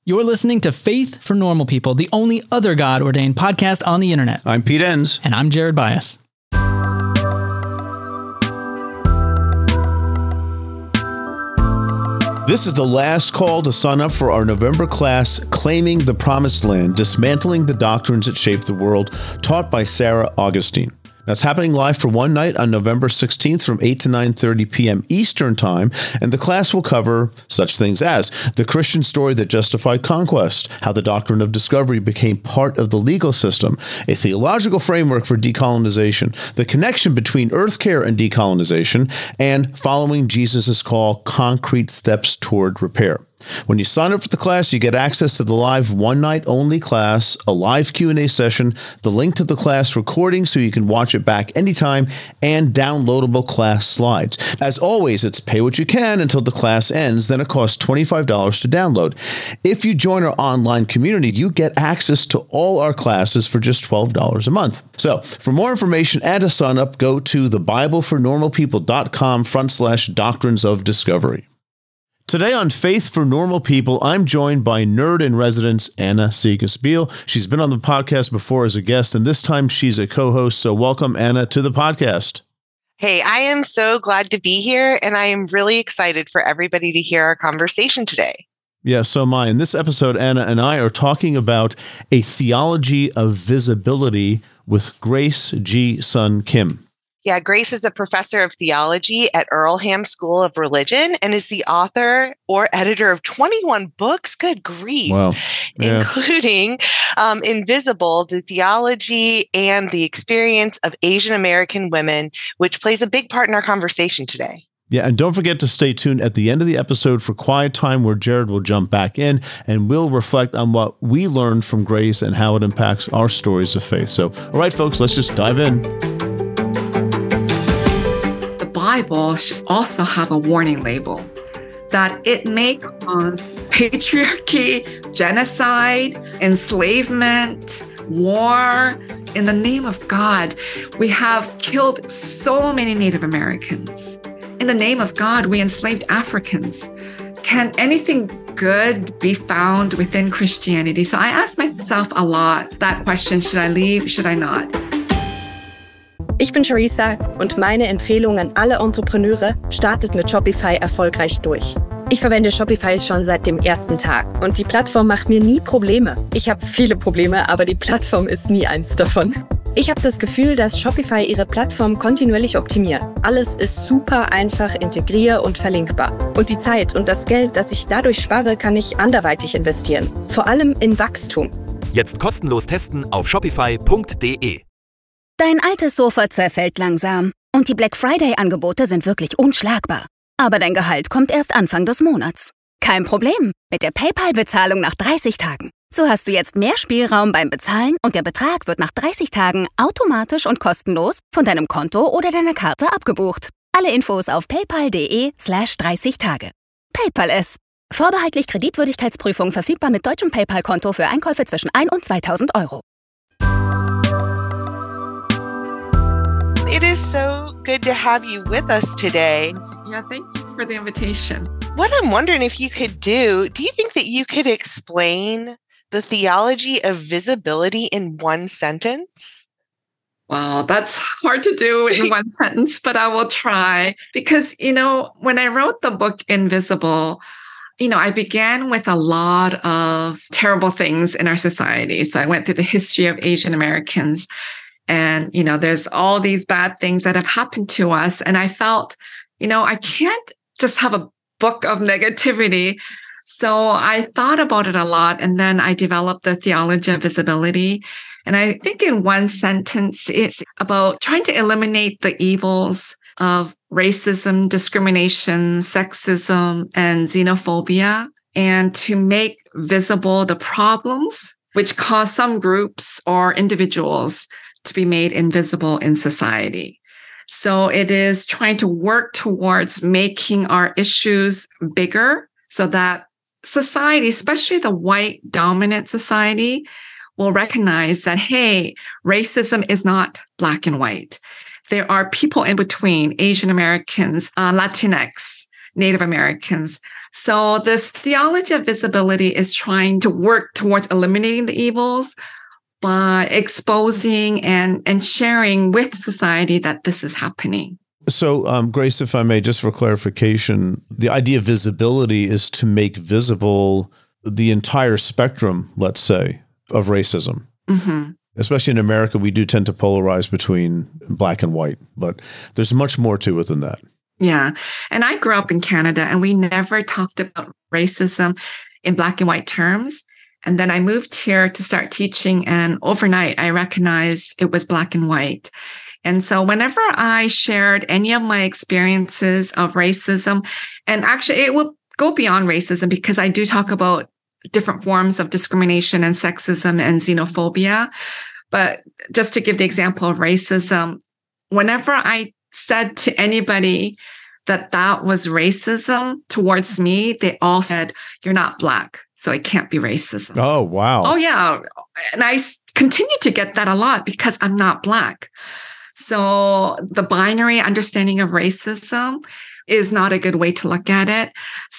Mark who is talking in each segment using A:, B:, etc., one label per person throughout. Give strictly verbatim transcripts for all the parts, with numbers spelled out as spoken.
A: You're listening to Faith for Normal People, the only other God-ordained podcast on the internet.
B: I'm Pete Enns.
A: And I'm Jared Bias.
B: This is the last call to sign up for our November class, Claiming the Promised Land, Dismantling the Doctrines That Shape the World, taught by Sarah Augustine. Now, it's happening live for one night on November sixteenth from eight to nine thirty p.m. Eastern Time, and the class will cover such things as the Christian story that justified conquest, how the doctrine of discovery became part of the legal system, a theological framework for decolonization, the connection between earth care and decolonization, and following Jesus' call, concrete steps toward repair. When you sign up for the class, you get access to the live one-night-only class, a live Q and A session, the link to the class recording so you can watch it back anytime, and downloadable class slides. As always, it's pay what you can until the class ends, then it costs twenty-five dollars to download. If you join our online community, you get access to all our classes for just twelve dollars a month. So, for more information and to sign up, go to thebiblefornormalpeople.com front slash doctrines of discovery. Today on Faith for Normal People, I'm joined by nerd in residence, Anna Cegas-Biel. She's been on the podcast before as a guest, and this time she's a co-host. So welcome, Anna, to the podcast.
C: Hey, I am so glad to be here, and I am really excited for everybody to hear our conversation today.
B: Yeah, so am I. In this episode, Anna and I are talking about a theology of visibility with Grace G. Sun Kim.
C: Yeah, Grace is a professor of theology at Earlham School of Religion and is the author or editor of twenty-one books. Good grief.
B: Wow. Yeah.
C: Including um, Invisible, the theology and the experience of Asian American women, which plays a big part in our conversation today.
B: Yeah, and don't forget to stay tuned at the end of the episode for Quiet Time, where Jared will jump back in and we'll reflect on what we learned from Grace and how it impacts our stories of faith. So, all right, folks, let's just dive in.
D: Bible should also have a warning label that it may cause patriarchy, genocide, enslavement, war. In the name of God, we have killed so many Native Americans. In the name of God, we enslaved Africans. Can anything good be found within Christianity? So I ask myself a lot that question, should I leave, should I not?
E: Ich bin Charissa und meine Empfehlung an alle Entrepreneure: startet mit Shopify erfolgreich durch. Ich verwende Shopify schon seit dem ersten Tag und die Plattform macht mir nie Probleme. Ich habe viele Probleme, aber die Plattform ist nie eins davon. Ich habe das Gefühl, dass Shopify ihre Plattform kontinuierlich optimiert. Alles ist super einfach integrier- und verlinkbar. Und die Zeit und das Geld, das ich dadurch spare, kann ich anderweitig investieren. Vor allem in Wachstum.
F: Jetzt kostenlos testen auf shopify punkt de.
G: Dein altes Sofa zerfällt langsam und die Black Friday-Angebote sind wirklich unschlagbar. Aber dein Gehalt kommt erst Anfang des Monats. Kein Problem mit der PayPal-Bezahlung nach dreißig Tagen. So hast du jetzt mehr Spielraum beim Bezahlen und der Betrag wird nach dreißig Tagen automatisch und kostenlos von deinem Konto oder deiner Karte abgebucht. Alle Infos auf paypal.de slash 30 Tage. PayPal es. Vorbehaltlich Kreditwürdigkeitsprüfung verfügbar mit deutschem PayPal-Konto für Einkäufe zwischen ein und zweitausend Euro.
C: It is so good to have you with us today.
D: Yeah, thank you for the invitation.
C: What I'm wondering if you could do, do you think that you could explain the theology of visibility in one sentence?
D: Well, that's hard to do in one sentence, but I will try. Because, you know, when I wrote the book Invisible, you know, I began with a lot of terrible things in our society. So I went through the history of Asian Americans. And, you know, there's all these bad things that have happened to us. And I felt, you know, I can't just have a book of negativity. So I thought about it a lot. And then I developed the theology of visibility. And I think in one sentence, it's about trying to eliminate the evils of racism, discrimination, sexism, and xenophobia, and to make visible the problems which cause some groups or individuals to be made invisible in society. So it is trying to work towards making our issues bigger so that society, especially the white dominant society, will recognize that, hey, racism is not black and white. There are people in between, Asian Americans, uh, Latinx, Native Americans. So this theology of visibility is trying to work towards eliminating the evils by exposing and, and sharing with society that this is happening.
B: So, um, Grace, if I may, just for clarification, the idea of visibility is to make visible the entire spectrum, let's say, of racism. Mm-hmm. Especially in America, we do tend to polarize between black and white, but there's much more to it than that.
D: Yeah. And I grew up in Canada, and we never talked about racism in black and white terms. And then I moved here to start teaching, and overnight I recognized it was black and white. And so whenever I shared any of my experiences of racism, and actually it will go beyond racism because I do talk about different forms of discrimination and sexism and xenophobia. But just to give the example of racism, whenever I said to anybody that that was racism towards me, they all said, "You're not Black, so it can't be racism."
B: Oh, wow.
D: Oh, yeah. And I continue to get that a lot because I'm not Black. So the binary understanding of racism is not a good way to look at it.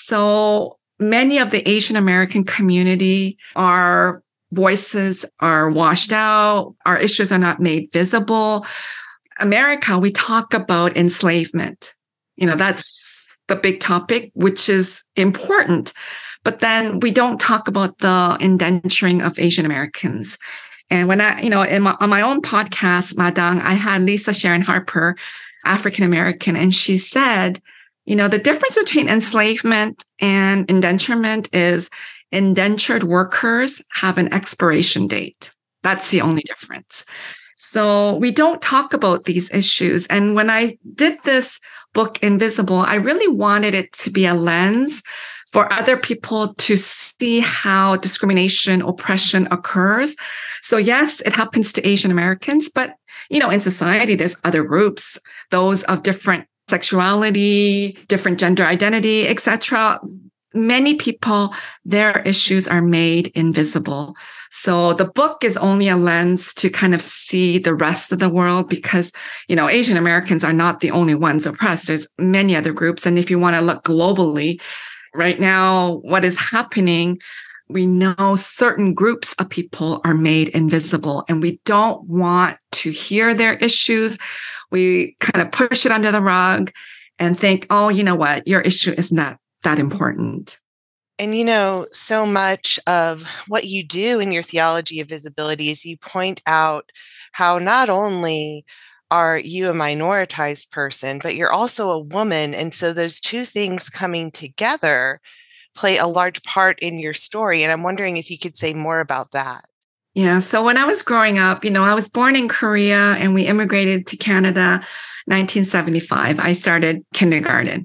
D: So many of the Asian American community, our voices are washed out. Our issues are not made visible. America, we talk about enslavement. You know, that's the big topic, which is important. But then we don't talk about the indenturing of Asian Americans. And when I, you know, in my, on my own podcast, Madang, I had Lisa Sharon Harper, African American, and she said, you know, the difference between enslavement and indenturement is indentured workers have an expiration date. That's the only difference. So we don't talk about these issues. And when I did this book, Invisible, I really wanted it to be a lens for other people to see how discrimination, oppression occurs. So yes, it happens to Asian Americans, but, you know, in society, there's other groups, those of different sexuality, different gender identity, et cetera. Many people, their issues are made invisible. So the book is only a lens to kind of see the rest of the world because, you know, Asian Americans are not the only ones oppressed. There's many other groups. And if you want to look globally, right now, what is happening, we know certain groups of people are made invisible, and we don't want to hear their issues. We kind of push it under the rug and think, oh, you know what, your issue is not that important.
C: And, you know, so much of what you do in your theology of visibility is you point out how not only are you a minoritized person, but you're also a woman. And so those two things coming together play a large part in your story. And I'm wondering if you could say more about that.
D: Yeah. So when I was growing up, you know, I was born in Korea and we immigrated to Canada nineteen seventy-five. I started kindergarten.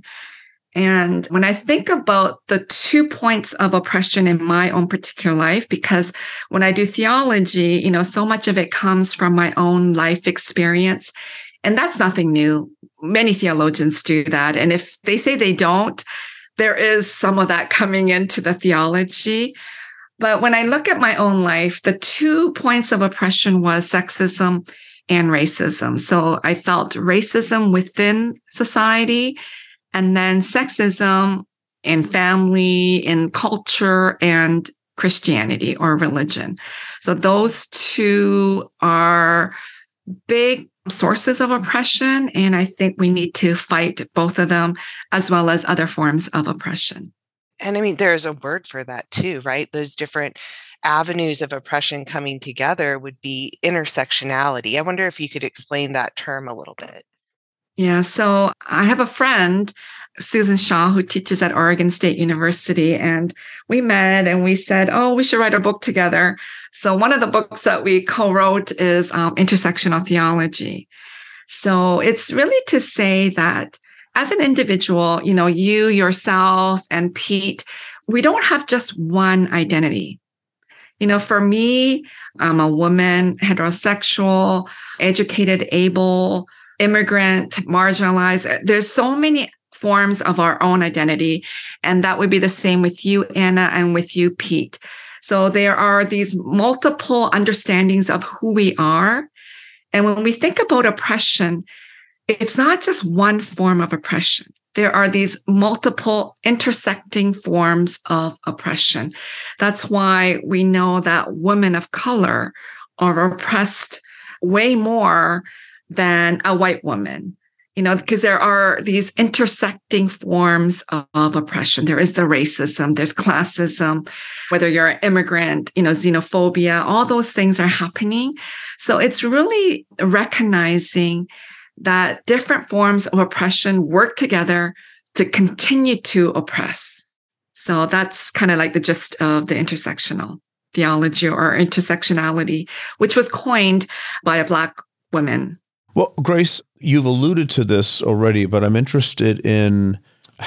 D: And when I think about the two points of oppression in my own particular life, because when I do theology, you know, so much of it comes from my own life experience. And that's nothing new. Many theologians do that. And if they say they don't, there is some of that coming into the theology. But when I look at my own life, the two points of oppression was sexism and racism. So I felt racism within society, and then sexism in family, in culture, and Christianity or religion. So those two are big sources of oppression. And I think we need to fight both of them as well as other forms of oppression.
C: And I mean, there's a word for that too, right? Those different avenues of oppression coming together would be intersectionality. I wonder if you could explain that term a little bit.
D: Yeah. So I have a friend, Susan Shaw, who teaches at Oregon State University. And we met and we said, oh, we should write a book together. So one of the books that we co-wrote is um, Intersectional Theology. So it's really to say that as an individual, you know, you, yourself, and Pete, we don't have just one identity. You know, for me, I'm a woman, heterosexual, educated, able, immigrant, marginalized. There's so many forms of our own identity. And that would be the same with you, Anna, and with you, Pete. So there are these multiple understandings of who we are. And when we think about oppression, it's not just one form of oppression. there are these multiple intersecting forms of oppression. That's why we know that women of color are oppressed way more than a white woman, you know, because there are these intersecting forms of, of oppression. There is the racism, there's classism, whether you're an immigrant, you know, xenophobia, all those things are happening. So it's really recognizing that different forms of oppression work together to continue to oppress. So that's kind of like the gist of the intersectional theology or intersectionality, which was coined by a Black woman.
B: Well, Grace, you've alluded to this already, but I'm interested in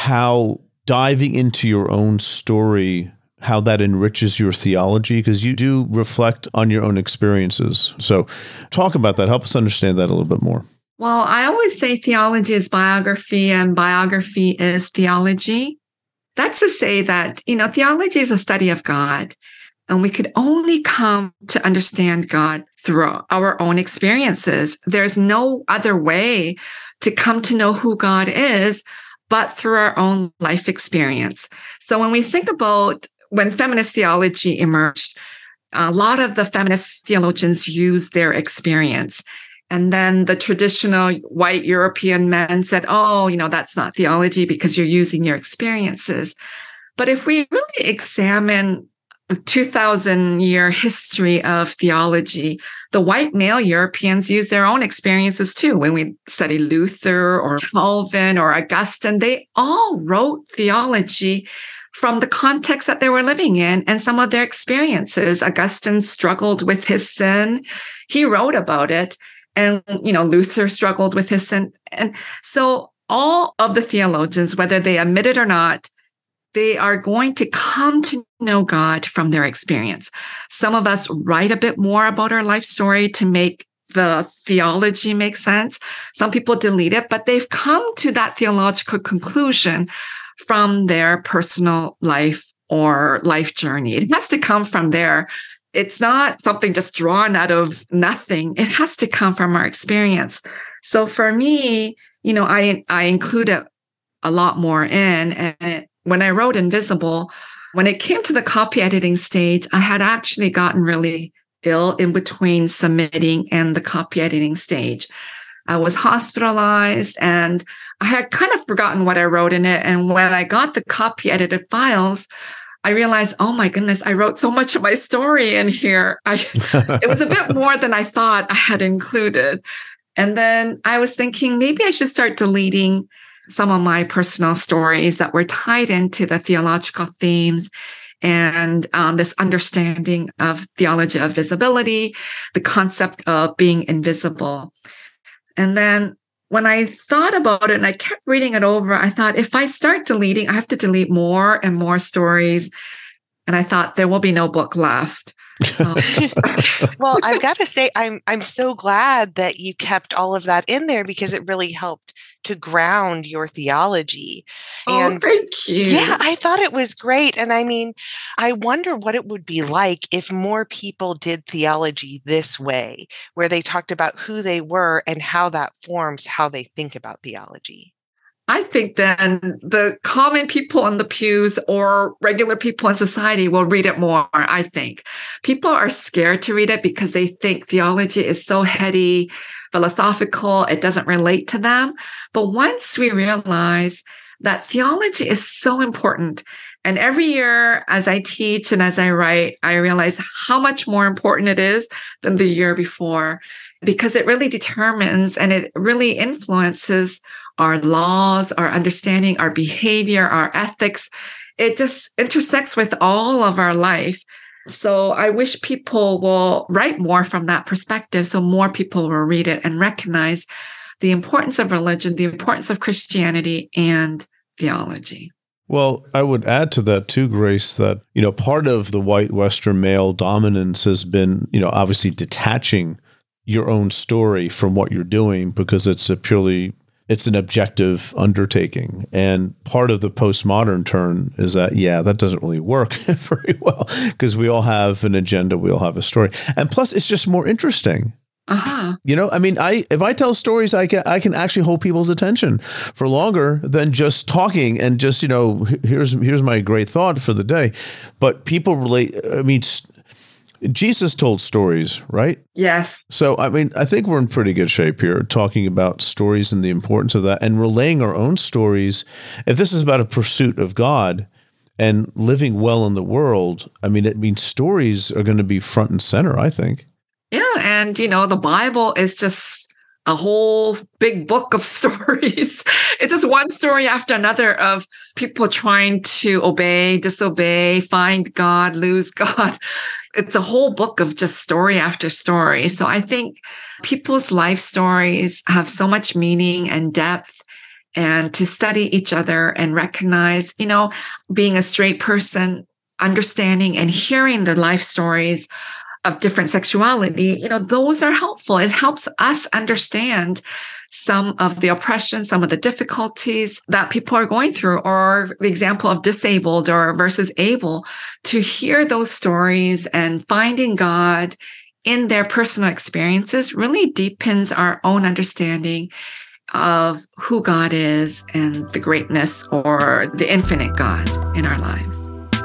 B: how diving into your own story, how that enriches your theology, because you do reflect on your own experiences. So talk about that. Help us understand that a little bit more.
D: Well, I always say theology is biography and biography is theology. That's to say that, you know, theology is a study of God, and we could only come to understand God through our own experiences. There's no other way to come to know who God is but through our own life experience. So when we think about when feminist theology emerged, a lot of the feminist theologians used their experience. And then the traditional white European men said, oh, you know, that's not theology because you're using your experiences. But if we really examine the two thousand year history of theology, the white male Europeans use their own experiences too. When we study Luther or Calvin or Augustine, they all wrote theology from the context that they were living in and some of their experiences. Augustine struggled with his sin. He wrote about it. And, you know, Luther struggled with his sin. And so all of the theologians, whether they admit it or not, they are going to come to know God from their experience. Some of us write a bit more about our life story to make the theology make sense. Some people delete it, but they've come to that theological conclusion from their personal life or life journey. It has to come from there. It's not something just drawn out of nothing. It has to come from our experience. So for me, you know, I, I included a lot more in. And when I wrote Invisible, when it came to the copy editing stage, I had actually gotten really ill in between submitting and the copy editing stage. I was hospitalized and I had kind of forgotten what I wrote in it. And when I got the copy edited files, I realized, oh my goodness, I wrote so much of my story in here. I, it was a bit more than I thought I had included. And then I was thinking maybe I should start deleting some of my personal stories that were tied into the theological themes and um, this understanding of theology of visibility, the concept of being invisible. And then when I thought about it and I kept reading it over, I thought, if I start deleting, I have to delete more and more stories. And I thought there will be no book left. So.
C: Well, I've got to say, I'm I'm so glad that you kept all of that in there because it really helped to ground your theology.
D: Oh,
C: and
D: thank you.
C: Yeah, I thought it was great. And I mean, I wonder what it would be like if more people did theology this way, where they talked about who they were and how that forms how they think about theology.
D: I think then the common people in the pews or regular people in society will read it more, I think. People are scared to read it because they think theology is so heady, philosophical, it doesn't relate to them. But once we realize that theology is so important, and every year as I teach and as I write, I realize how much more important it is than the year before, because it really determines and it really influences our laws, our understanding, our behavior, our ethics. It just intersects with all of our life. So I wish people will write more from that perspective so more people will read it and recognize the importance of religion, the importance of Christianity and theology.
B: Well, I would add to that too, Grace, that, you know, part of the white Western male dominance has been, you know, obviously detaching your own story from what you're doing because it's a purely It's an objective undertaking. And part of the postmodern turn is that, yeah, that doesn't really work very well because we all have an agenda. We all have a story. And plus, it's just more interesting.
D: Uh-huh.
B: You know, I mean, I if I tell stories, I can I can actually hold people's attention for longer than just talking and just, you know, here's here's my great thought for the day. But people relate. I mean, Jesus told stories, right?
D: Yes.
B: So, I mean, I think we're in pretty good shape here talking about stories and the importance of that and relaying our own stories. If this is about a pursuit of God and living well in the world, I mean, it means stories are going to be front and center, I think.
D: Yeah. And, you know, the Bible is just a whole big book of stories. It's just one story after another of people trying to obey, disobey, find God, lose God. It's a whole book of just story after story. So I think people's life stories have so much meaning and depth, and to study each other and recognize, you know, being a straight person, understanding and hearing the life stories of different sexuality, you know, those are helpful. It helps us understand some of the oppression, some of the difficulties that people are going through, or the example of disabled or versus able. To hear those stories and finding God in their personal experiences really deepens our own understanding of who God is and the greatness or the infinite God in our lives.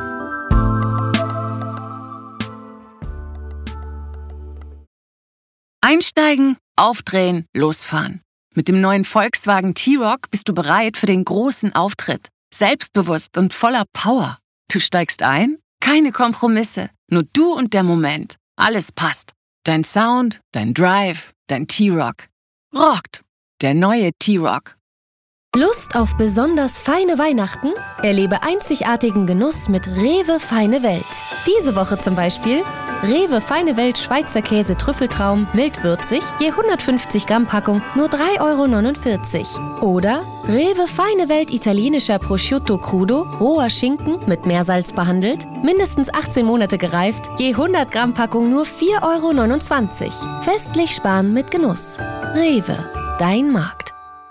H: Einsteigen, aufdrehen, losfahren. Mit dem neuen Volkswagen T-Roc bist du bereit für den großen Auftritt. Selbstbewusst und voller Power. Du steigst ein, keine Kompromisse, nur du und der Moment. Alles passt. Dein Sound, dein Drive, dein T-Roc. Rockt. Der neue T-Roc.
I: Lust auf besonders feine Weihnachten? Erlebe einzigartigen Genuss mit Rewe Feine Welt. Diese Woche zum Beispiel Rewe Feine Welt Schweizer Käse Trüffeltraum mildwürzig, je hundertfünfzig Gramm Packung nur drei Euro neunundvierzig. Oder Rewe Feine Welt italienischer Prosciutto Crudo, roher Schinken mit Meersalz behandelt, mindestens achtzehn Monate gereift, je hundert Gramm Packung nur vier Euro neunundzwanzig. Festlich sparen mit Genuss. Rewe, dein Markt.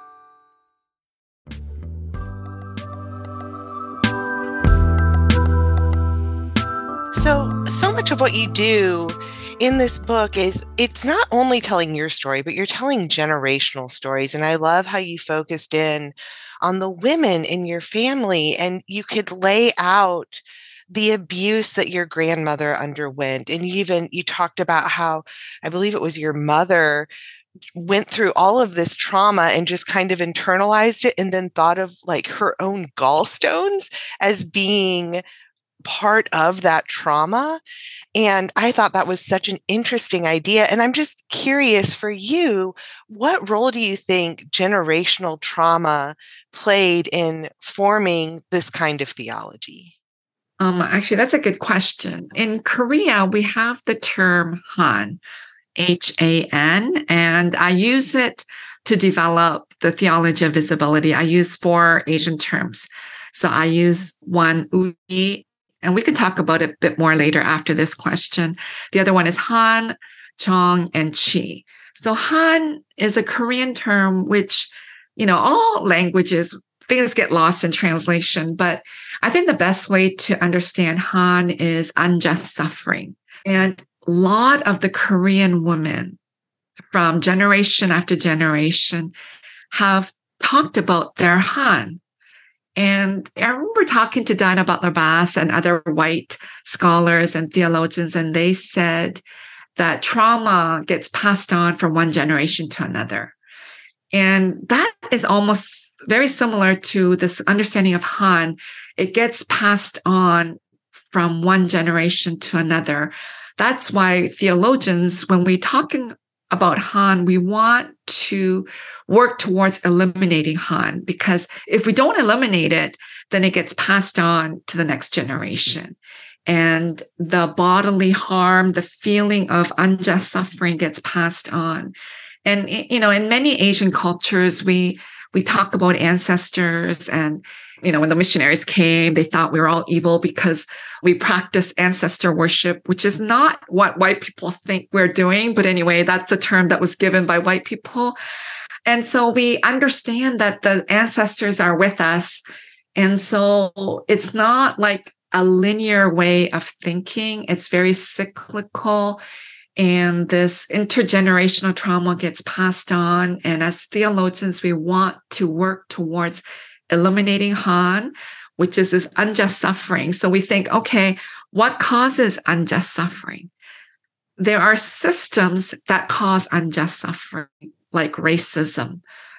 C: So, so much of what you do in this book is it's not only telling your story, but you're telling generational stories. And I love how you focused in on the women in your family, and you could lay out the abuse that your grandmother underwent. And you even, you talked about how, I believe it was your mother went through all of this trauma and just kind of internalized it, and then thought of like her own gallstones as being part of that trauma. And I thought that was such an interesting idea. And I'm just curious for you, what role do you think generational trauma played in forming this kind of theology?
D: Um, actually, that's a good question. In Korea, we have the term Han, H A N, and I use it to develop the theology of visibility. I use four Asian terms. So I use one, Uyi, and we can talk about it a bit more later after this question. The other one is Han, Chong, and Chi. So Han is a Korean term, which, you know, all languages, things get lost in translation. But I think the best way to understand Han is unjust suffering. And a lot of the Korean women from generation after generation have talked about their Han. And I remember talking to Diana Butler Bass and other white scholars and theologians, and they said that trauma gets passed on from one generation to another. And that is almost very similar to this understanding of Han. It gets passed on from one generation to another. That's why theologians, when we're talking about Han, we want to work towards eliminating Han, because if we don't eliminate it, then it gets passed on to the next generation. And the bodily harm, the feeling of unjust suffering gets passed on. And, you know, in many Asian cultures, we we talk about ancestors, and, you know, when the missionaries came, they thought we were all evil because we practice ancestor worship, which is not what white people think we're doing. But anyway, that's a term that was given by white people. And so we understand that the ancestors are with us. And so it's not like a linear way of thinking. It's very cyclical. And this intergenerational trauma gets passed on. And as theologians, we want to work towards eliminating harm, which is this unjust suffering. So we think, okay, what causes unjust suffering? There are systems that cause unjust suffering, like racism,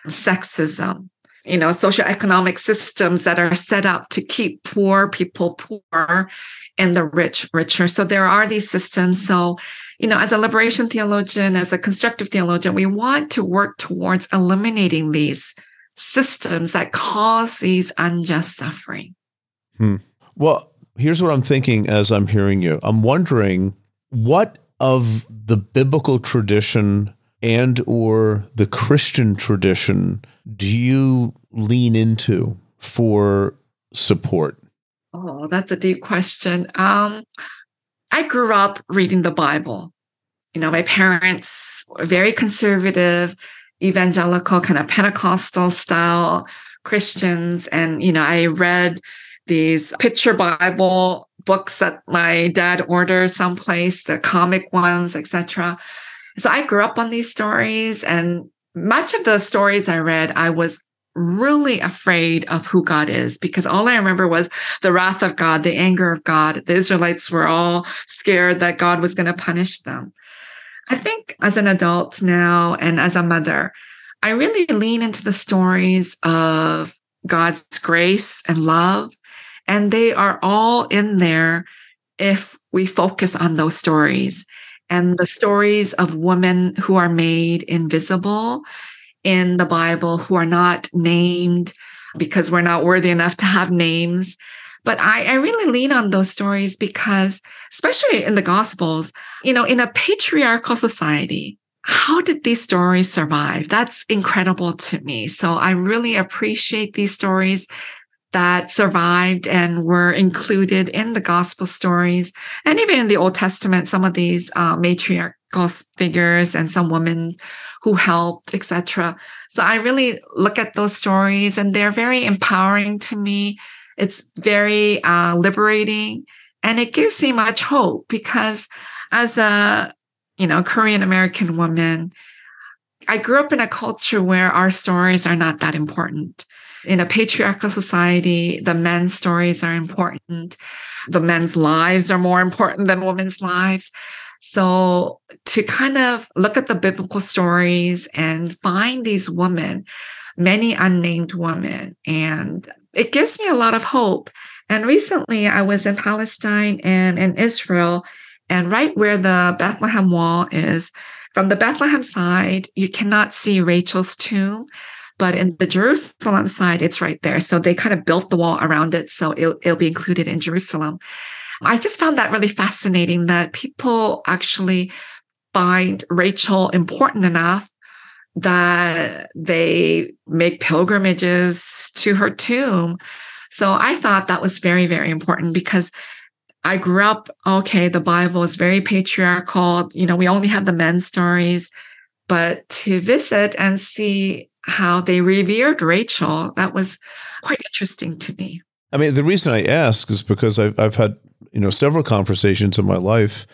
D: sexism, you know, socioeconomic systems that are set up to keep poor people poor and the rich richer. So there are these systems. So, you know, as a liberation theologian, as a constructive theologian, we want to work towards eliminating these systems that cause these unjust suffering.
B: Hmm. Well, here's what I'm thinking as I'm hearing you. I'm wondering what of the biblical tradition and or the Christian tradition do you lean into for support?
D: Oh, that's a deep question. Um, I grew up reading the Bible. You know, my parents were very conservative, evangelical, kind of Pentecostal style Christians. And, you know, I read these picture Bible books that my dad ordered someplace, the comic ones, et cetera. So I grew up on these stories, and much of the stories I read, I was really afraid of who God is, because all I remember was the wrath of God, the anger of God. The Israelites were all scared that God was going to punish them. I think as an adult now and as a mother, I really lean into the stories of God's grace and love, and they are all in there if we focus on those stories. And the stories of women who are made invisible in the Bible, who are not named because we're not worthy enough to have names. But I, I really lean on those stories because, especially in the Gospels, you know, in a patriarchal society, how did these stories survive? That's incredible to me. So I really appreciate these stories that survived and were included in the gospel stories. And even in the Old Testament, some of these uh, matriarchal figures and some women who helped, et cetera. So I really look at those stories, and they're very empowering to me. It's very uh, liberating, and it gives me much hope, because as a, you know, Korean American woman, I grew up in a culture where our stories are not that important. In a patriarchal society, the men's stories are important. The men's lives are more important than women's lives. So to kind of look at the biblical stories and find these women, many unnamed women, and it gives me a lot of hope. And recently I was in Palestine and in Israel, and right where the Bethlehem Wall is, from the Bethlehem side, you cannot see Rachel's tomb. But in the Jerusalem side, it's right there. So they kind of built the wall around it, so it'll, it'll be included in Jerusalem. I just found that really fascinating, that people actually find Rachel important enough that they make pilgrimages to her tomb. So I thought that was very, very important, because I grew up, okay, the Bible is very patriarchal. You know, we only have the men's stories, but to visit and see how they revered Rachel, that was quite interesting to me.
B: I mean, the reason I ask is because I've, I've had, you know, several conversations in my life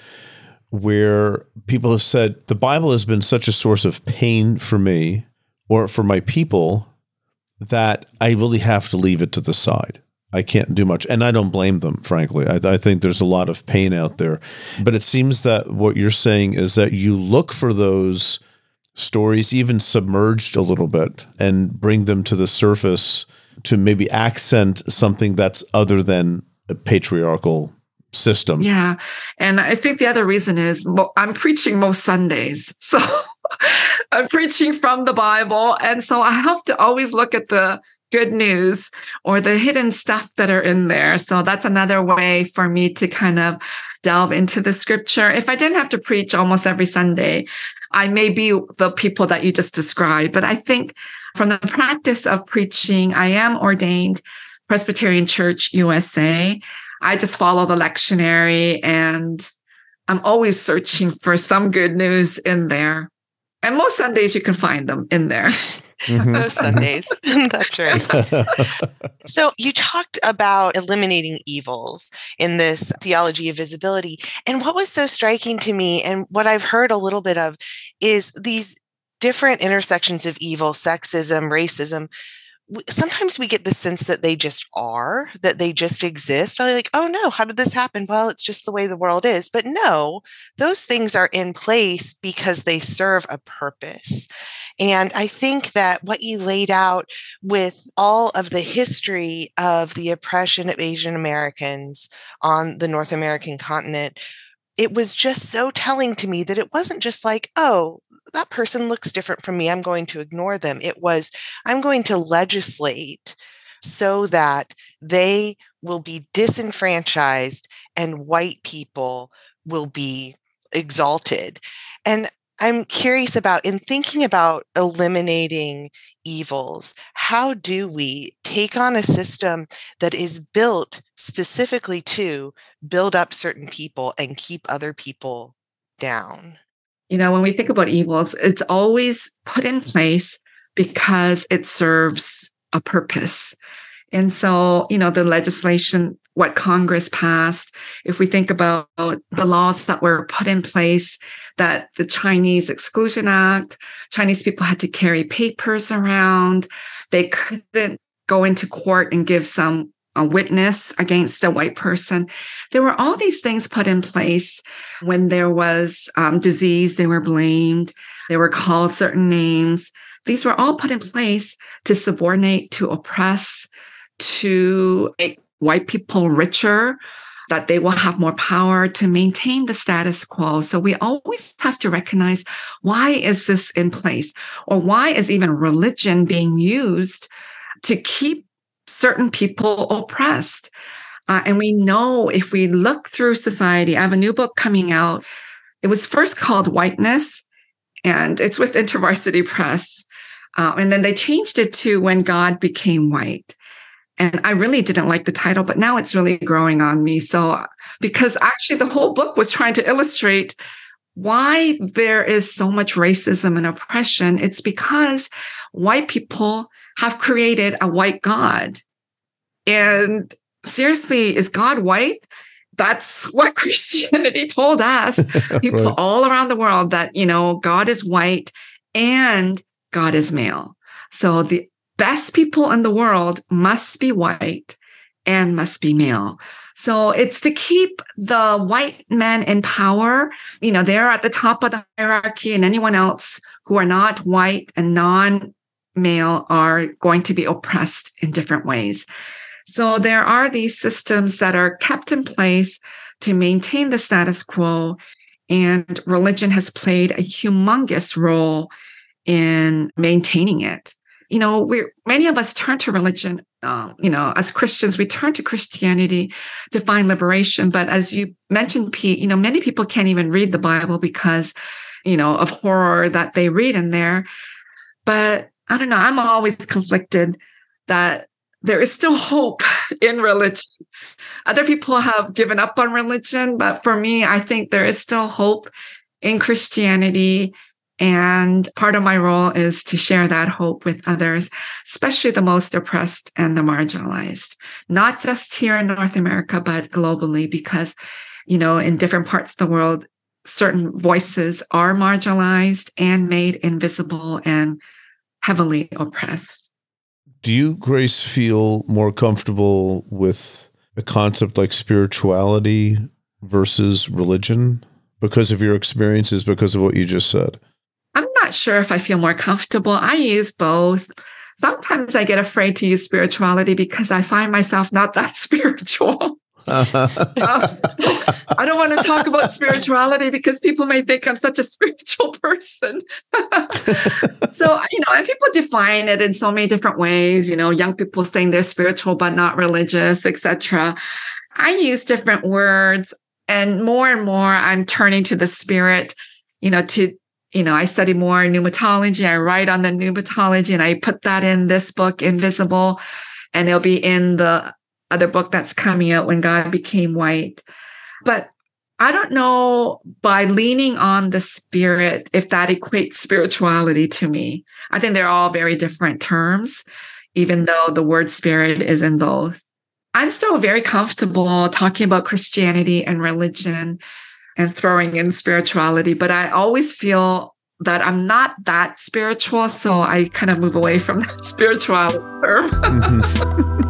B: where people have said, the Bible has been such a source of pain for me or for my people that I really have to leave it to the side. I can't do much. And I don't blame them, frankly. I, I think there's a lot of pain out there. But it seems that what you're saying is that you look for those stories, even submerged a little bit, and bring them to the surface to maybe accent something that's other than a patriarchal system.
D: Yeah. And I think the other reason is I'm preaching most Sundays. So I'm preaching from the Bible. And so I have to always look at the good news or the hidden stuff that are in there. So that's another way for me to kind of delve into the scripture. If I didn't have to preach almost every Sunday, I may be the people that you just described. But I think from the practice of preaching, I am ordained Presbyterian Church U S A. I just follow the lectionary, and I'm always searching for some good news in there. And most Sundays you can find them in there.
C: Mm-hmm. Those Sundays. That's right. So you talked about eliminating evils in this theology of visibility. And what was so striking to me, and what I've heard a little bit of, is these different intersections of evil, sexism, racism. Sometimes we get the sense that they just are, that they just exist. I'm like, oh no, how did this happen? Well, it's just the way the world is. But no, those things are in place because they serve a purpose. And I think that what you laid out with all of the history of the oppression of Asian Americans on the North American continent, it was just so telling to me that it wasn't just like, oh, that person looks different from me, I'm going to ignore them. It was, I'm going to legislate so that they will be disenfranchised and white people will be exalted. And I'm curious about, in thinking about eliminating evils, how do we take on a system that is built specifically to build up certain people and keep other people down?
D: You know, when we think about evils, it's always put in place because it serves a purpose. And so, you know, the legislation, what Congress passed, if we think about the laws that were put in place, that the Chinese Exclusion Act, Chinese people had to carry papers around. They couldn't go into court and give some a witness against a white person. There were all these things put in place. When there was um, disease, they were blamed. They were called certain names. These were all put in place to subordinate, to oppress, to make white people richer, that they will have more power, to maintain the status quo. So we always have to recognize, why is this in place? Or why is even religion being used to keep certain people oppressed? Uh, and we know, if we look through society, I have a new book coming out. It was first called Whiteness, and it's with InterVarsity Press. Uh, and then they changed it to When God Became White. And I really didn't like the title, but now it's really growing on me. So, because actually the whole book was trying to illustrate why there is so much racism and oppression. It's because white people have created a white God. And seriously, is God white? That's what Christianity told us. People right. all around the world, that, you know, God is white and God is male. So the best people in the world must be white and must be male. So it's to keep the white men in power. You know, they're at the top of the hierarchy, and anyone else who are not white and non-male are going to be oppressed in different ways. So there are these systems that are kept in place to maintain the status quo, and religion has played a humongous role in maintaining it. You know, we many of us turn to religion, uh, you know, as Christians, we turn to Christianity to find liberation. But as you mentioned, Pete, you know, many people can't even read the Bible because, you know, of horror that they read in there. But I don't know, I'm always conflicted that there is still hope in religion. Other people have given up on religion, but for me, I think there is still hope in Christianity. And part of my role is to share that hope with others, especially the most oppressed and the marginalized, not just here in North America, but globally, because, you know, in different parts of the world, certain voices are marginalized and made invisible and heavily oppressed.
B: Do you, Grace, feel more comfortable with a concept like spirituality versus religion because of your experiences, because of what you just said?
D: I'm not sure if I feel more comfortable. I use both. Sometimes I get afraid to use spirituality because I find myself not that spiritual. uh, so I don't want to talk about spirituality because people may think I'm such a spiritual person. So, you know, and people define it in so many different ways. You know, young people saying they're spiritual but not religious, et cetera. I use different words, and more and more I'm turning to the spirit, you know, to You know, I study more pneumatology. I write on the pneumatology, and I put that in this book, Invisible, and it'll be in the other book that's coming out, When God Became White. But I don't know, by leaning on the Spirit, if that equates spirituality to me. I think they're all very different terms, even though the word spirit is in both. I'm still very comfortable talking about Christianity and religion and throwing in spirituality, but I always feel that I'm not that spiritual, so I kind of move away from that spirituality term. Mm-hmm.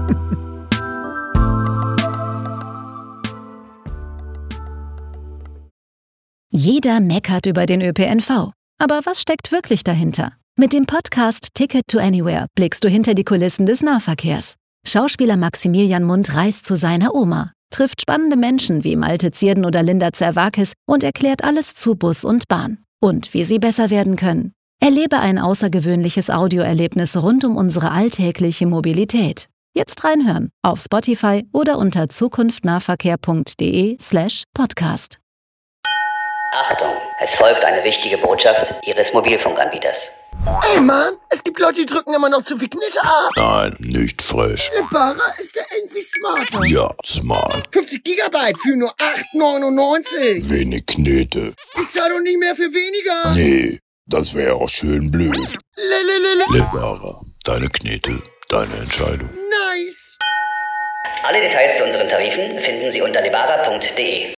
J: Jeder meckert über den Ö P N V. Aber was steckt wirklich dahinter? Mit dem Podcast Ticket to Anywhere blickst du hinter die Kulissen des Nahverkehrs. Schauspieler Maximilian Mund reist zu seiner Oma, trifft spannende Menschen wie Malte Zierden oder Linda Zerwakis und erklärt alles zu Bus und Bahn und wie sie besser werden können. Erlebe ein außergewöhnliches Audioerlebnis rund um unsere alltägliche Mobilität. Jetzt reinhören auf Spotify oder unter zukunftnahverkehr.de slash podcast.
K: Achtung, es folgt eine wichtige Botschaft Ihres Mobilfunkanbieters.
L: Ey Mann, es gibt Leute, die drücken immer noch zu viel Knete ab.
M: Nein, nicht frech.
L: Der Barer ist ja irgendwie smarter.
M: Ja, smart.
L: fünfzig Gigabyte für nur acht neunundneunzig.
M: Wenig Knete.
L: Ich zahle doch nicht mehr für weniger.
M: Nee, das wäre auch schön blöd.
L: Lelelele.
M: Lebara, deine Knete, deine Entscheidung.
L: Nice.
K: Alle Details zu unseren Tarifen finden Sie unter lebara punkt de.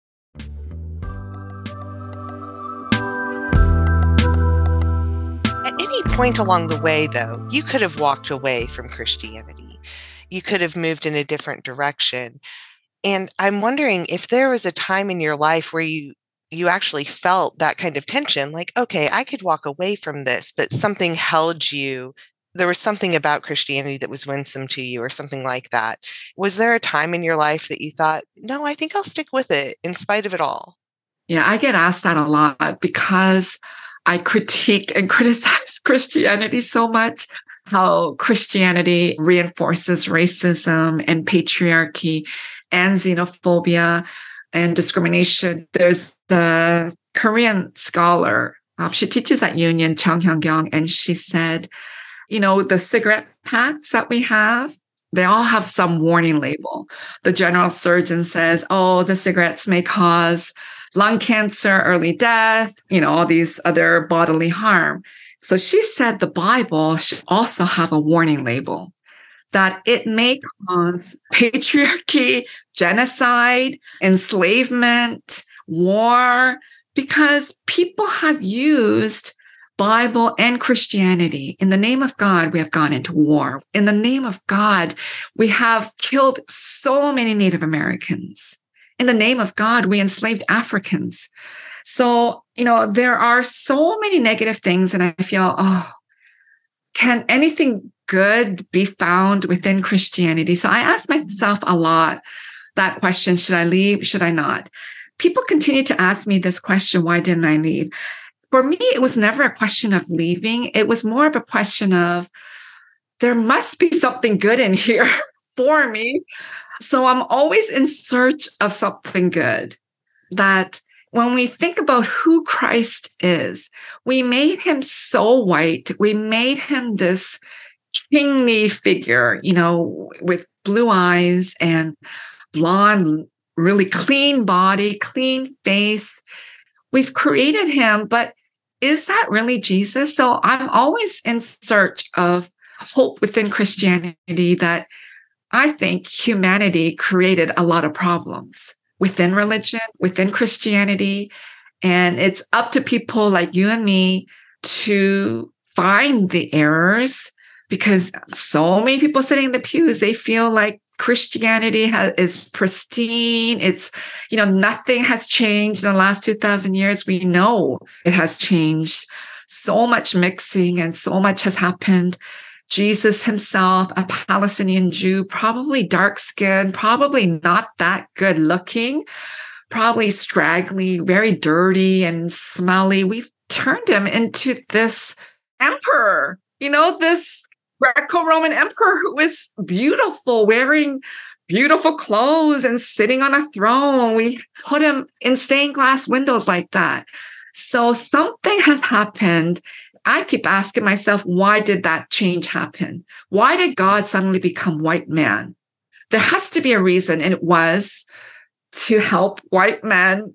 C: Point along the way, though, you could have walked away from Christianity. You could have moved in a different direction. And I'm wondering if there was a time in your life where you you actually felt that kind of tension, like, okay, I could walk away from this, but something held you. There was something about Christianity that was winsome to you or something like that. Was there a time in your life that you thought, no, I think I'll stick with it in spite of it all?
D: Yeah, I get asked that a lot because I critique and criticize Christianity so much, how Christianity reinforces racism and patriarchy and xenophobia and discrimination. There's the Korean scholar, uh, she teaches at Union, Chung Hyung-kyung, and she said, you know, the cigarette packs that we have, they all have some warning label. The general surgeon says, oh, the cigarettes may cause lung cancer, early death, you know, all these other bodily harm. So she said the Bible should also have a warning label that it may cause patriarchy, genocide, enslavement, war, because people have used Bible and Christianity. In the name of God, we have gone into war. In the name of God, we have killed so many Native Americans. In the name of God, we enslaved Africans. So, you know, there are so many negative things, and I feel, oh, can anything good be found within Christianity? So I ask myself a lot that question, should I leave? Should I not? People continue to ask me this question, why didn't I leave? For me, it was never a question of leaving. It was more of a question of, there must be something good in here for me. So I'm always in search of something good. That when we think about who Christ is, we made him so white. We made him this kingly figure, you know, with blue eyes and blonde, really clean body, clean face. We've created him, but is that really Jesus? So I'm always in search of hope within Christianity that I think humanity created a lot of problems within religion, within Christianity. And it's up to people like you and me to find the errors, because so many people sitting in the pews, they feel like Christianity has, is pristine. It's, you know, nothing has changed in the last two thousand years. We know it has changed. So much mixing and so much has happened. Jesus himself, a Palestinian Jew, probably dark-skinned, probably not that good looking, probably straggly, very dirty and smelly. We've turned him into this emperor, you know, this Greco-Roman emperor who is beautiful, wearing beautiful clothes and sitting on a throne. We put him in stained glass windows like that. So something has happened. I keep asking myself, why did that change happen? Why did God suddenly become white man? There has to be a reason, and it was to help white men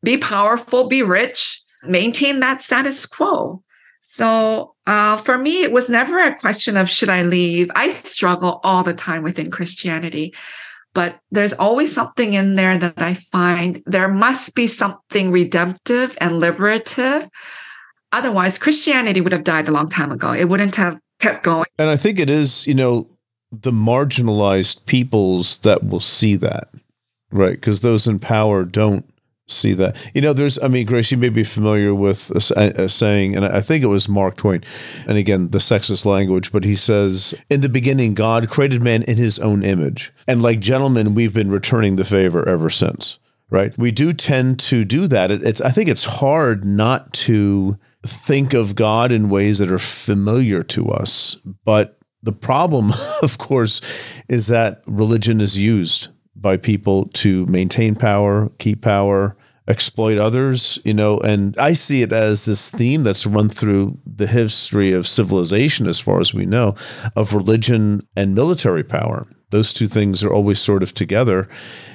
D: be powerful, be rich, maintain that status quo. So uh, for me, it was never a question of should I leave? I struggle all the time within Christianity, but there's always something in there that I find there must be something redemptive and liberative. Otherwise, Christianity would have died a long time ago. It wouldn't have kept going.
B: And I think it is, you know, the marginalized peoples that will see that, right? Because those in power don't see that. You know, there's, I mean, Grace, you may be familiar with a, a saying, and I think it was Mark Twain, and again, the sexist language, but he says, in the beginning, God created man in his own image. And like gentlemen, we've been returning the favor ever since, right? We do tend to do that. It, it's, I think it's hard not to think of God in ways that are familiar to us. But the problem, of course, is that religion is used by people to maintain power, keep power, exploit others, you know, and I see it as this theme that's run through the history of civilization, as far as we know, of religion and military power. Those two things are always sort of together.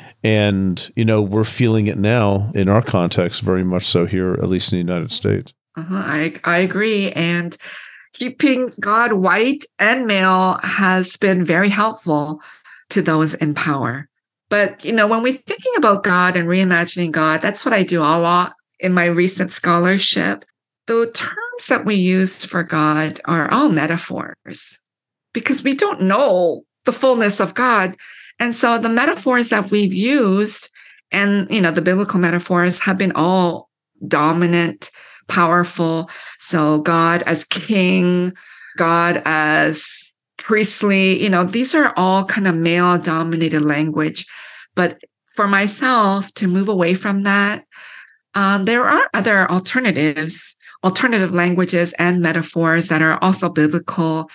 B: And, you know, we're feeling it now in our context, very much so here, at least in the United States.
D: Uh-huh. I, I agree. And keeping God white and male has been very helpful to those in power. But, you know, when we're thinking about God and reimagining God, that's what I do a lot in my recent scholarship. The terms that we use for God are all metaphors because we don't know the fullness of God. And so the metaphors that we've used and, you know, the biblical metaphors have been all dominant, powerful. So God as king, God as priestly, you know, these are all kind of male dominated language. But for myself to move away from that, um, there are other alternatives, alternative languages and metaphors that are also biblical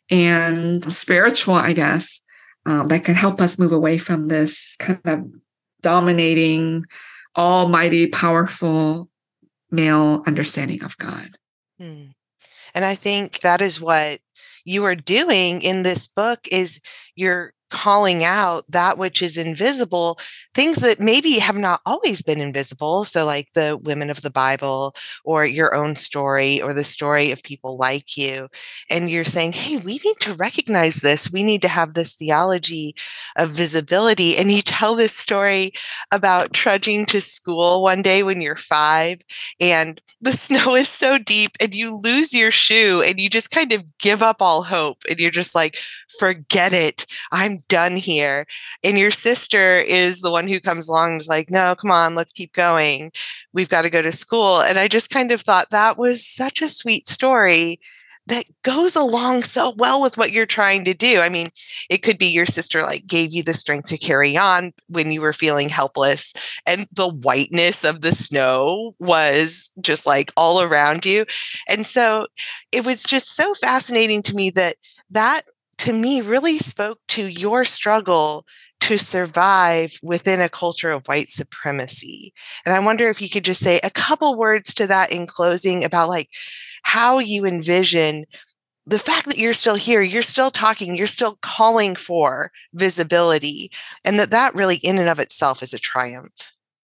D: and spiritual, I guess, um, that can help us move away from this kind of dominating, almighty, powerful male understanding of God.
C: Hmm. And I think that is what you are doing in this book is you're calling out that which is invisible, things that maybe have not always been invisible. So like the women of the Bible or your own story or the story of people like you. And you're saying, hey, we need to recognize this. We need to have this theology of visibility. And you tell this story about trudging to school one day when you're five and the snow is so deep and you lose your shoe and you just kind of give up all hope. And you're just like, forget it. I'm done here. And your sister is the one who comes along and is like, no, come on, let's keep going. We've got to go to school. And I just kind of thought that was such a sweet story that goes along so well with what you're trying to do. I mean, it could be your sister like gave you the strength to carry on when you were feeling helpless and the whiteness of the snow was just like all around you. And so it was just so fascinating to me that that to me really spoke to your struggle to survive within a culture of white supremacy. And I wonder if you could just say a couple words to that in closing about like how you envision the fact that you're still here, you're still talking, you're still calling for visibility, and that that really in and of itself is a triumph.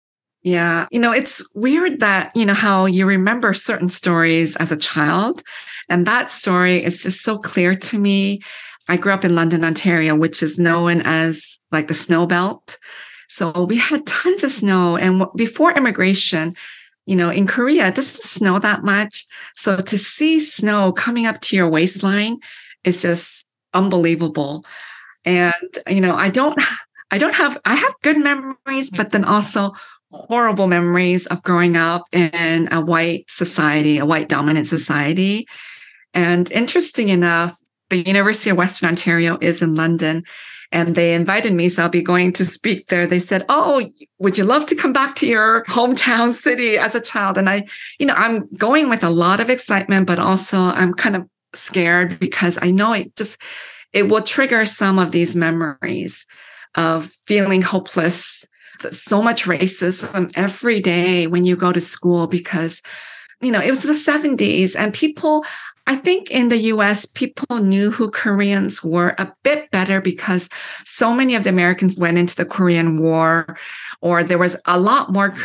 D: Yeah. You know, it's weird that, you know, how you remember certain stories as a child, and that story is just so clear to me. I grew up in London, Ontario, which is known as like the snow belt. So we had tons of snow. And before immigration, you know, in Korea, it doesn't snow that much. So to see snow coming up to your waistline is just unbelievable. And, you know, I don't, I don't have, I have good memories, but then also horrible memories of growing up in a white society, a white dominant society. And interesting enough, the University of Western Ontario is in London, and they invited me, so I'll be going to speak there. They said, oh, would you love to come back to your hometown city as a child? And I, you know, I'm going with a lot of excitement, but also I'm kind of scared because I know it just, it will trigger some of these memories of feeling hopeless, so much racism every day when you go to school because, you know, it was the seventies and people, I think in the U S, people knew who Koreans were a bit better because so many of the Americans went into the Korean War, or there was a lot more Korean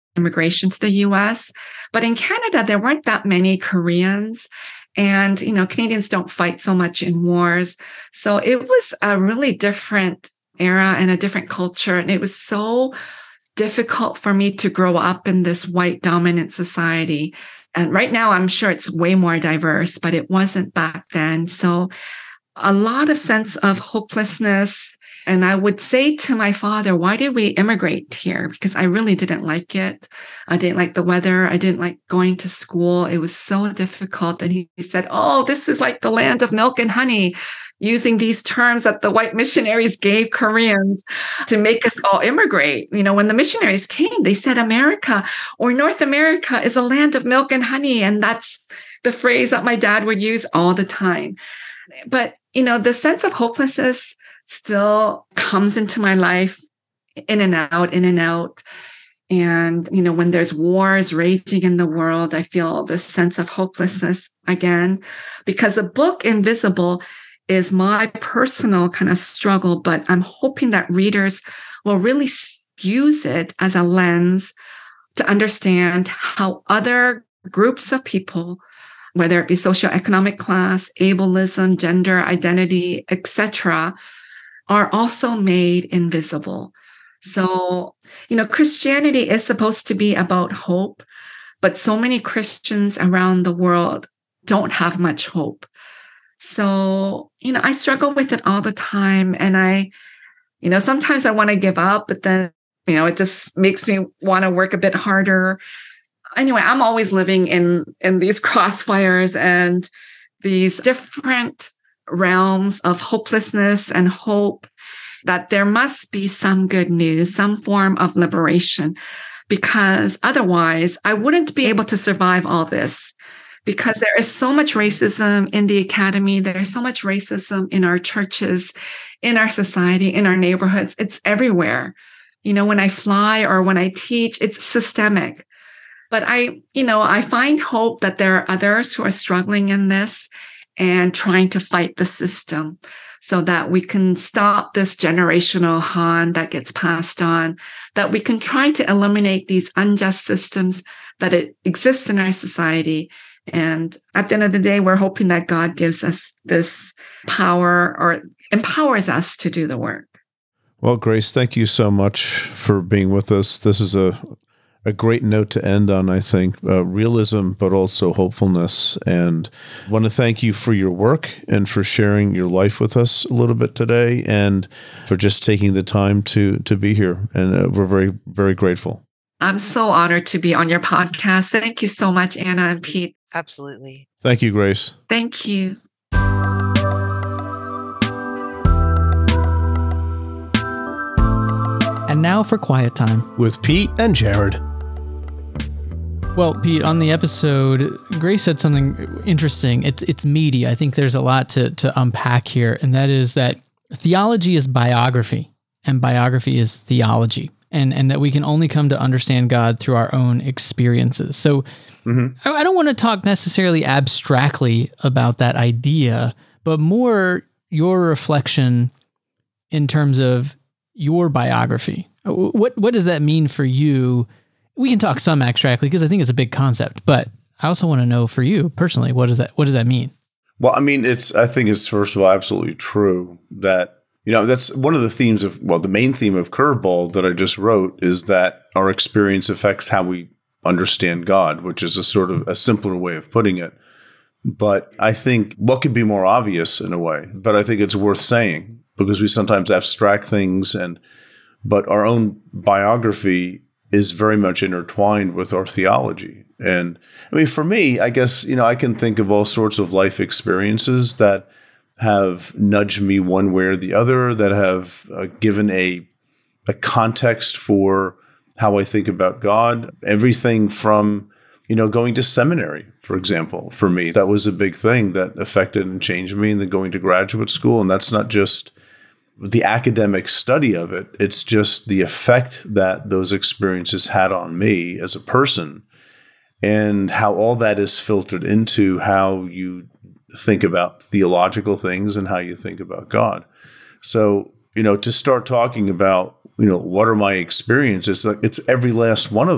D: immigration to the U S. But in Canada, there weren't that many Koreans. And, you know, Canadians don't fight so much in wars. So it was a really different era and a different culture. And it was so difficult for me to grow up in this white dominant society. And right now, I'm sure it's way more diverse, but it wasn't back then. So a lot of sense of hopelessness. And I would say to my father, why did we immigrate here? Because I really didn't like it. I didn't like the weather. I didn't like going to school. It was so difficult. And he said, oh, this is like the land of milk and honey, using these terms that the white missionaries gave Koreans to make us all immigrate. You know, when the missionaries came, they said America or North America is a land of milk and honey. And that's the phrase that my dad would use all the time. But, you know, the sense of hopelessness still comes into my life in and out, in and out. And, you know, when there's wars raging in the world, I feel this sense of hopelessness again, because the book Invisible is my personal kind of struggle, but I'm hoping that readers will really use it as a lens to understand how other groups of people, whether it be socioeconomic class, ableism, gender identity, et cetera, are also made invisible. So, you know, Christianity is supposed to be about hope, but so many Christians around the world don't have much hope. So, you know, I struggle with it all the time. And I, you know, sometimes I want to give up, but then, you know, it just makes me want to work a bit harder. Anyway, I'm always living in, in these crossfires and these different realms of hopelessness and hope, that there must be some good news, some form of liberation, because otherwise I wouldn't be able to survive all this, because there is so much racism in the academy. There's so much racism in our churches, in our society, in our neighborhoods. It's everywhere. You know, when I fly or when I teach, it's systemic. But I, you know, I find hope that there are others who are struggling in this and trying to fight the system so that we can stop this generational harm that gets passed on, that we can try to eliminate these unjust systems that it exists in our society. And at the end of the day, we're hoping that God gives us this power or empowers us to do the work.
B: Well, Grace, thank you so much for being with us. This is a a great note to end on, I think, uh, realism, but also hopefulness. And I want to thank you for your work and for sharing your life with us a little bit today and for just taking the time to to be here. And uh, we're very, very grateful.
D: I'm so honored to be on your podcast. Thank you so much, Anna and Pete.
C: Absolutely.
B: Thank you, Grace.
D: Thank you.
A: And now for Quiet Time
B: with Pete and Jared.
A: Well, Pete, on the episode, Grace said something interesting. It's it's meaty. I think there's a lot to, to unpack here, and that is that theology is biography, and biography is theology, and, and that we can only come to understand God through our own experiences. So mm-hmm. I, I don't want to talk necessarily abstractly about that idea, but more your reflection in terms of your biography. What what does that mean for you? We can talk some abstractly because I think it's a big concept, but I also want to know for you personally, what does that what does that mean?
B: Well, I mean, it's I think it's first of all absolutely true that, you know, that's one of the themes of, well, the main theme of Curveball that I just wrote is that our experience affects how we understand God, which is a sort of a simpler way of putting it. But I think what could be more obvious in a way, but I think it's worth saying because we sometimes abstract things, and but our own biography is very much intertwined with our theology. And I mean, for me, I guess, you know, I can think of all sorts of life experiences that have nudged me one way or the other, that have uh, given a a context for how I think about God. Everything from, you know, going to seminary, for example, for me, that was a big thing that affected and changed me, and then going to graduate school. And that's not just the academic study of it. It's just the effect that those experiences had on me as a person, and how all that is filtered into how you think about theological things and how you think about God. So, you know, to start talking about, you know, what are my experiences, like it's every last one of them.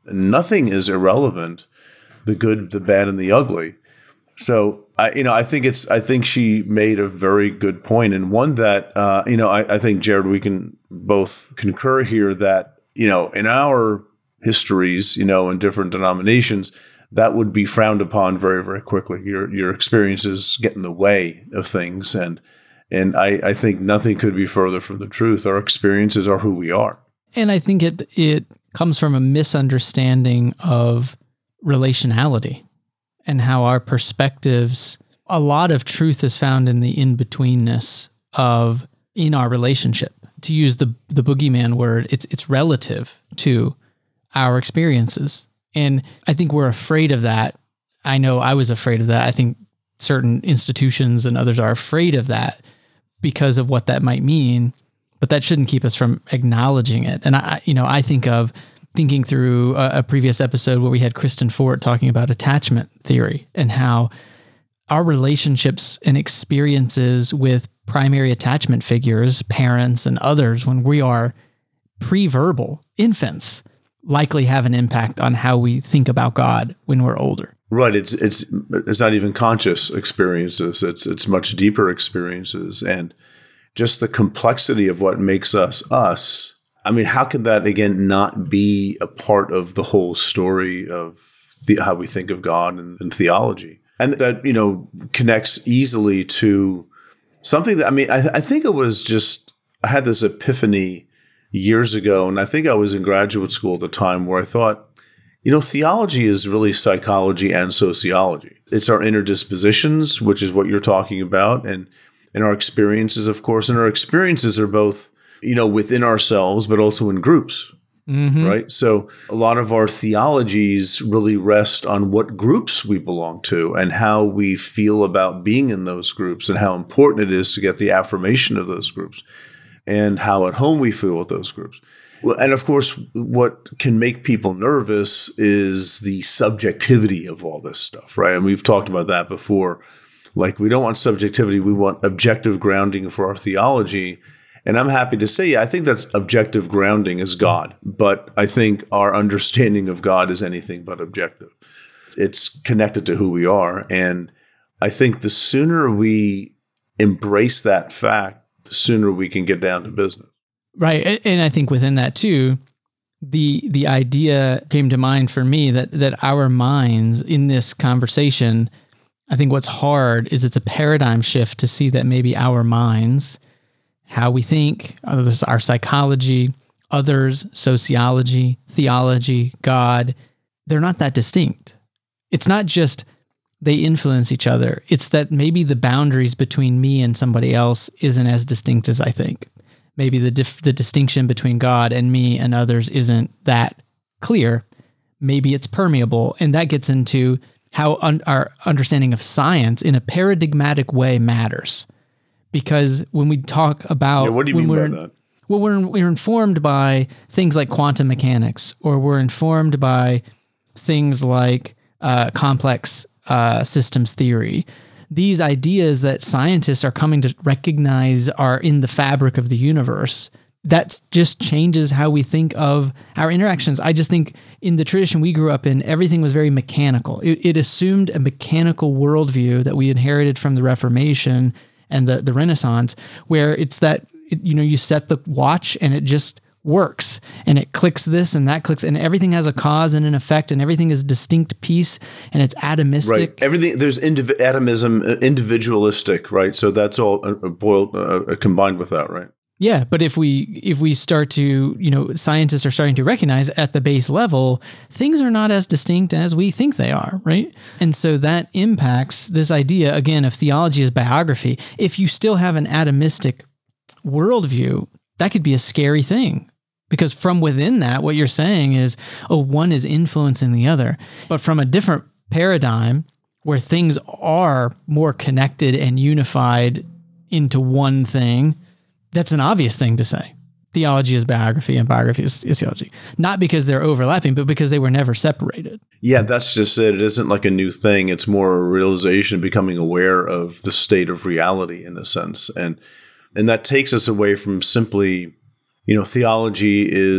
B: nothing is irrelevant, the good, the bad, and the ugly. So, I, you know, I think it's, I think she made a very good point, and one that, uh, you know, I, I think, Jared, we can both concur here that, you know, in our histories, you know, in different denominations, that would be frowned upon very, very quickly. Your your experiences get in the way of things, and and I, I think nothing could be further from the truth. Our experiences are who we are,
A: and I think it it comes from a misunderstanding of relationality and how our perspectives. A lot of truth is found in the in-betweenness of in our relationship. To use the the boogeyman word, it's it's relative to our experiences. And I think we're afraid of that. I know I was afraid of that. I think certain institutions and others are afraid of that because of what that might mean, but that shouldn't keep us from acknowledging it. And I, you know, I think of thinking through a, a previous episode where we had Kristen Fort talking about attachment theory and how our relationships and experiences with primary attachment figures, parents and others, when we are pre-verbal infants, likely have an impact on how we think about God when we're older.
B: Right. It's it's it's not even conscious experiences. It's it's much deeper experiences, and just the complexity of what makes us us. I mean, how can that again not be a part of the whole story of the, how we think of God and, and theology? And that, you know, connects easily to something that, I mean, I, I think it was just, I had this epiphany years ago, and I think I was in graduate school at the time, where I thought, you know, theology is really psychology and sociology. It's our inner dispositions, which is what you're talking about, and, and our experiences, of course. And our experiences are both, you know, within ourselves, but also in groups. Mm-hmm. Right. So a lot of our theologies really rest on what groups we belong to and how we feel about being in those groups and how important it is to get the affirmation of those groups and how at home we feel with those groups. Well, and of course, what can make people nervous is the subjectivity of all this stuff. Right. And we've talked about that before. Like, we don't want subjectivity. We want objective grounding for our theology. And I'm happy to say, yeah, I think that's objective grounding is God. But I think our understanding of God is anything but objective. It's connected to who we are. And I think the sooner we embrace that fact, the sooner we can get down to business.
A: Right. And I think within that too, the the idea came to mind for me that that our minds in this conversation, I think what's hard is it's a paradigm shift to see that maybe our minds, how we think, this is our psychology, others, sociology, theology, God, they're not that distinct. It's not just they influence each other. It's that maybe the boundaries between me and somebody else isn't as distinct as I think. Maybe the dif- the distinction between God and me and others isn't that clear. Maybe it's permeable. And that gets into how un- our understanding of science in a paradigmatic way matters. Because when we talk about,
B: yeah, what do you
A: when
B: mean
A: we're,
B: by that?
A: Well, we're we're informed by things like quantum mechanics, or we're informed by things like uh, complex uh, systems theory. These ideas that scientists are coming to recognize are in the fabric of the universe. That just changes how we think of our interactions. I just think in the tradition we grew up in, everything was very mechanical. It, it assumed a mechanical worldview that we inherited from the Reformation and the, the Renaissance, where it's that, you know, you set the watch and it just works and it clicks this and that clicks and everything has a cause and an effect and everything is a distinct piece and it's atomistic.
B: Right. Everything, there's indiv- atomism, uh, individualistic, right? So that's all uh, boiled, uh, combined with that, right?
A: Yeah, but if we if we start to, you know, scientists are starting to recognize at the base level, things are not as distinct as we think they are, right? And so that impacts this idea, again, of theology as biography. If you still have an atomistic worldview, that could be a scary thing. Because from within that, what you're saying is, oh, one is influencing the other. But from a different paradigm where things are more connected and unified into one thing, that's an obvious thing to say. Theology is biography and biography is, is theology. Not because they're overlapping, but because they were never separated.
B: Yeah, that's just it. It isn't like a new thing. It's more a realization, becoming aware of the state of reality in a sense. And and that takes us away from simply, you know, theology is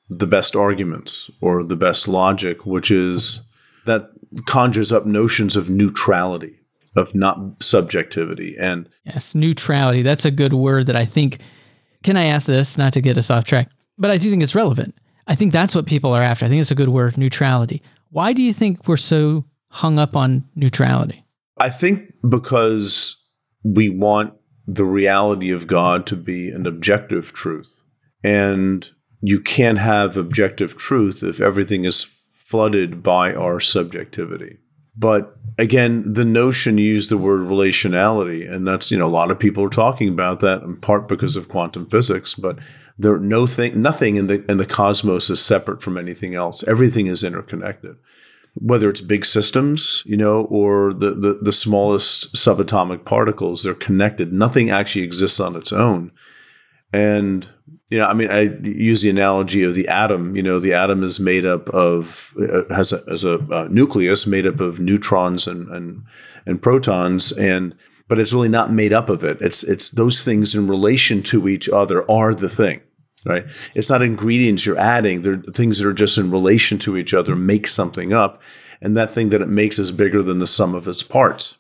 B: the best arguments or the best logic, which is that conjures up notions of neutrality, of not subjectivity. And
A: yes, neutrality. That's a good word that I think, can I ask this, not to get us off track, but I do think it's relevant. I think that's what people are after. I think it's a good word, neutrality. Why do you think we're so hung up on neutrality?
B: I think because we want the reality of God to be an objective truth. And you can't have objective truth if everything is flooded by our subjectivity. But again, the notion, you use the word relationality, and that's, you know, a lot of people are talking about that in part because of quantum physics, but there no thing, nothing in the in the cosmos is separate from anything else. Everything is interconnected. Whether it's big systems, you know, or the, the, the smallest subatomic particles, they're connected. Nothing actually exists on its own. And, you know, I mean, I use the analogy of the atom. You know, the atom is made up of, uh, has a, has a uh, nucleus made up of neutrons and, and, and protons, and, but it's really not made up of it. It's, it's those things in relation to each other are the thing. Right? It's not ingredients you're adding. They're things that are just in relation to each other make something up. And that thing that it makes is bigger than the sum of its parts.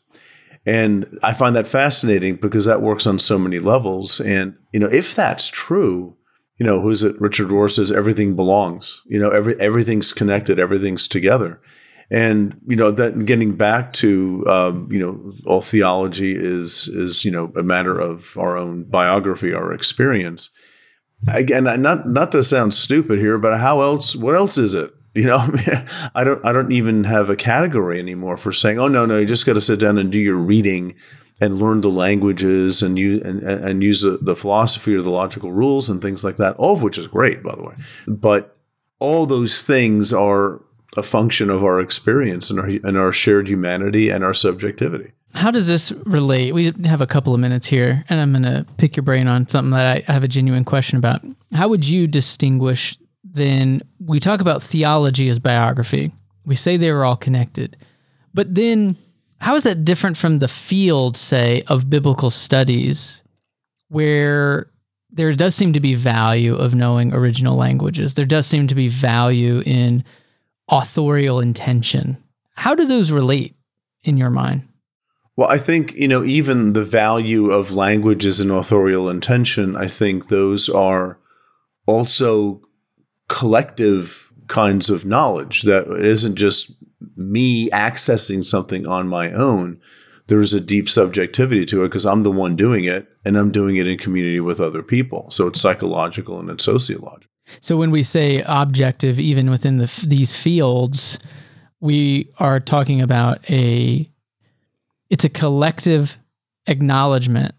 B: And I find that fascinating because that works on so many levels. And, you know, if that's true, you know, who's it? Richard Rohr says everything belongs. You know, every everything's connected, everything's together. And, you know, that getting back to, um, you know, all theology is, is, you know, a matter of our own biography, our experience. Again, not not to sound stupid here, but how else? What else is it? You know, I don't I don't even have a category anymore for saying, oh no no, you just got to sit down and do your reading and learn the languages and you and, and use the, the philosophy or the logical rules and things like that. All of which is great, by the way. But all those things are a function of our experience and our and our shared humanity and our subjectivity.
A: How does this relate? We have a couple of minutes here, and I'm going to pick your brain on something that I have a genuine question about. How would you distinguish then? We talk about theology as biography. We say they were all connected. But then how is that different from the field, say, of biblical studies, where there does seem to be value of knowing original languages? There does seem to be value in authorial intention. How do those relate in your mind?
B: Well, I think, you know, even the value of languages and authorial intention, I think those are also collective kinds of knowledge, that it isn't just me accessing something on my own. There's a deep subjectivity to it because I'm the one doing it and I'm doing it in community with other people. So it's psychological and it's sociological.
A: So when we say objective, even within the, these fields, we are talking about a It's a collective acknowledgement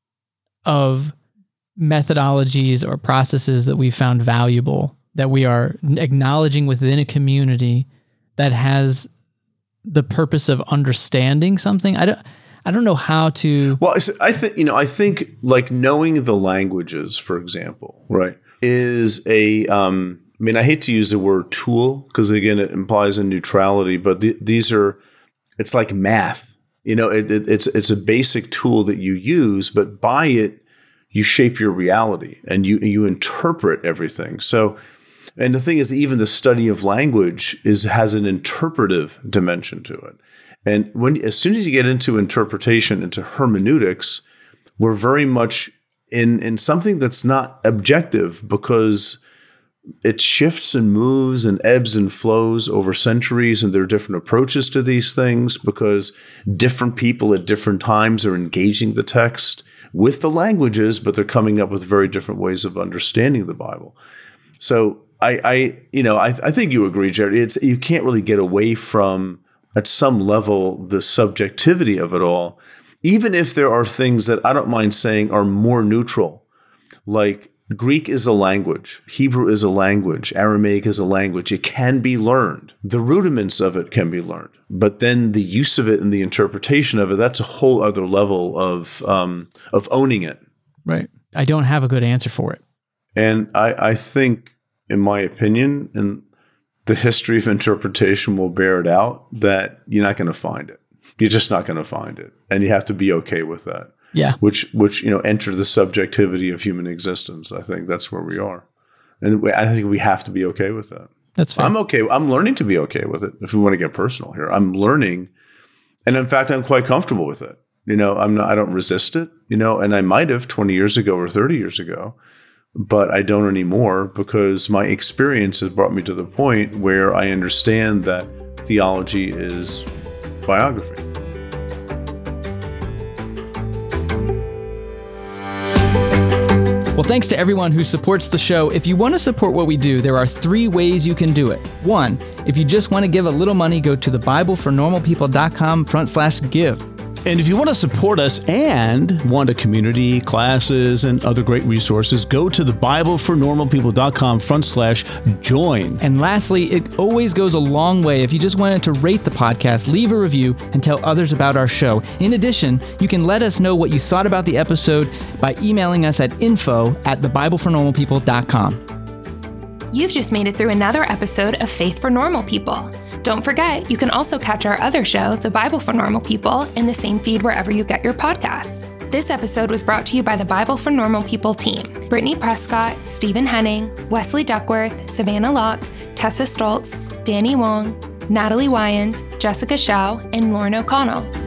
A: of methodologies or processes that we found valuable, that we are acknowledging within a community that has the purpose of understanding something. I don't, I don't know how to.
B: Well, I think, you know, I think like knowing the languages, for example, right, is a, um, I mean, I hate to use the word tool because again, it implies a neutrality, but th- these are, it's like math. You know, it, it, it's it's a basic tool that you use, but by it, you shape your reality and you you interpret everything. So, and the thing is, even the study of language is has an interpretive dimension to it. And when as soon as you get into interpretation, into hermeneutics, we're very much in in something that's not objective because it shifts and moves and ebbs and flows over centuries, and there are different approaches to these things because different people at different times are engaging the text with the languages, but they're coming up with very different ways of understanding the Bible. So I, I you know, I, I think you agree, Jared. It's you can't really get away from, at some level, the subjectivity of it all, even if there are things that I don't mind saying are more neutral, like Greek is a language. Hebrew is a language. Aramaic is a language. It can be learned. The rudiments of it can be learned. But then the use of it and the interpretation of it, that's a whole other level of um, of owning it.
A: Right. I don't have a good answer for it.
B: And I, I think, in my opinion, and the history of interpretation will bear it out, that you're not going to find it. You're just not going to find it. And you have to be okay with that.
A: Yeah.
B: Which, which, you know, enter the subjectivity of human existence. I think that's where we are. And I think we have to be okay with that.
A: That's fair.
B: I'm okay. I'm learning to be okay with it. If we want to get personal here, I'm learning. And in fact, I'm quite comfortable with it. You know, I'm not, I don't resist it, you know, and I might have twenty years ago or thirty years ago, but I don't anymore because my experience has brought me to the point where I understand that theology is biography.
A: Well, thanks to everyone who supports the show. If you want to support what we do, there are three ways you can do it. One, if you just want to give a little money, go to thebiblefornormalpeople.com front slash give.
B: And if you want to support us and want a community, classes, and other great resources, go to thebiblefornormalpeople.com front slash join.
A: And lastly, it always goes a long way if you just wanted to rate the podcast, leave a review, and tell others about our show. In addition, you can let us know what you thought about the episode by emailing us at info at thebiblefornormalpeople dot com.
N: You've just made it through another episode of Faith for Normal People. Don't forget, you can also catch our other show, The Bible for Normal People, in the same feed wherever you get your podcasts. This episode was brought to you by the Bible for Normal People team. Brittany Prescott, Stephen Henning, Wesley Duckworth, Savannah Locke, Tessa Stoltz, Danny Wong, Natalie Wyand, Jessica Shao, and Lauren O'Connell.